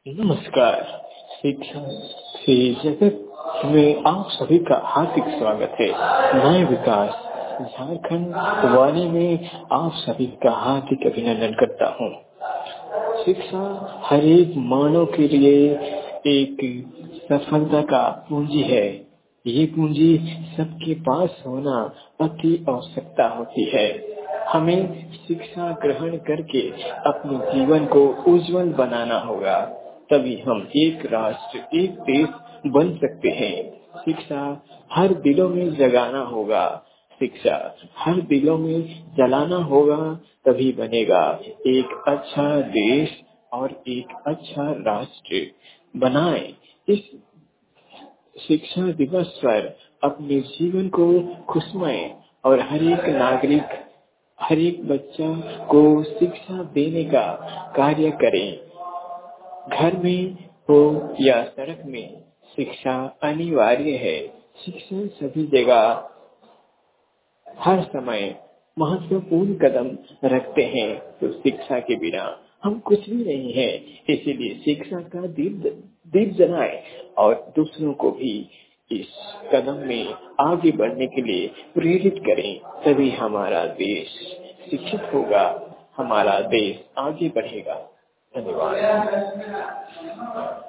नमस्कार। शिक्षा से जगत में आप सभी का हार्दिक स्वागत है। मैं विकास झारखंड वाणी में आप सभी का हार्दिक अभिनंदन करता हूँ। शिक्षा हर एक मानव के लिए एक सफलता का पूंजी है। ये पूंजी सबके पास होना अति आवश्यकता होती है। हमें शिक्षा ग्रहण करके अपने जीवन को उज्जवल बनाना होगा, तभी हम एक राष्ट्र एक देश बन सकते हैं। शिक्षा हर दिलों में जगाना होगा, शिक्षा हर दिलों में जलाना होगा, तभी बनेगा एक अच्छा देश और एक अच्छा राष्ट्र। बनाए इस शिक्षा दिवस पर अपने जीवन को खुशमय और हर एक नागरिक, हर एक बच्चा को शिक्षा देने का कार्य करें। घर में हो या सड़क में, शिक्षा अनिवार्य है। शिक्षा सभी जगह हर समय महत्वपूर्ण कदम रखते हैं, तो शिक्षा के बिना हम कुछ भी नहीं है। इसीलिए शिक्षा का दीप जलाएं और दूसरों को भी इस कदम में आगे बढ़ने के लिए प्रेरित करें, तभी हमारा देश शिक्षित होगा, हमारा देश आगे बढ़ेगा। धन्यवाद।